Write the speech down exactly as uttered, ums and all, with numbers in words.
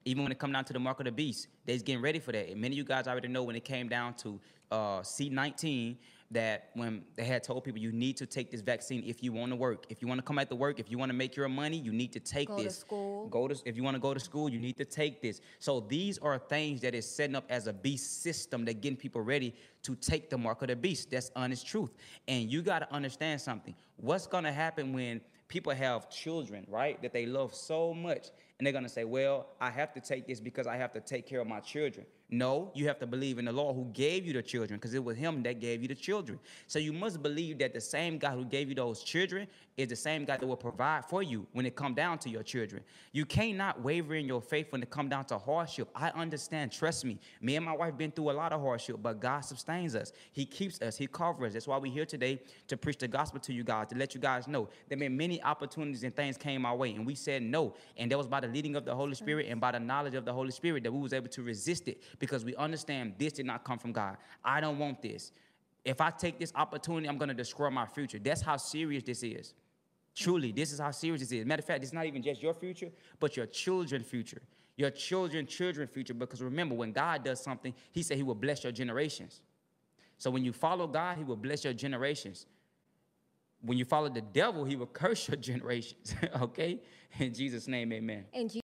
Even when it come down to the mark of the beast, they's getting ready for that. And many of you guys already know when it came down to uh, C nineteen, that when they had told people you need to take this vaccine if you want to work, if you want to come back to work, if you want to make your money, you need to take Go this. to school. Go to if you want to go to school, you need to take this. So these are things that is setting up as a beast system that getting people ready to take the mark of the beast. That's honest truth. And you got to understand something. What's going to happen when people have children, right, that they love so much, and they're going to say, well, I have to take this because I have to take care of my children. No, you have to believe in the Lord who gave you the children, because it was him that gave you the children. So you must believe that the same God who gave you those children is the same God that will provide for you when it come down to your children. You cannot waver in your faith when it come down to hardship. I understand. Trust me. Me and my wife been through a lot of hardship, but God sustains us. He keeps us. He covers us. That's why we're here today to preach the gospel to you guys, to let you guys know there been many opportunities and things came our way, and we said no. And that was by the leading of the Holy Spirit and by the knowledge of the Holy Spirit that we was able to resist it, because we understand this did not come from God. I don't want this. If I take this opportunity, I'm going to destroy my future. That's how serious this is. Truly, this is how serious this is. Matter of fact, it's not even just your future, but your children's future. Your children, children's future. Because remember, when God does something, he said he will bless your generations. So when you follow God, he will bless your generations. When you follow the devil, he will curse your generations. Okay? In Jesus' name, amen. And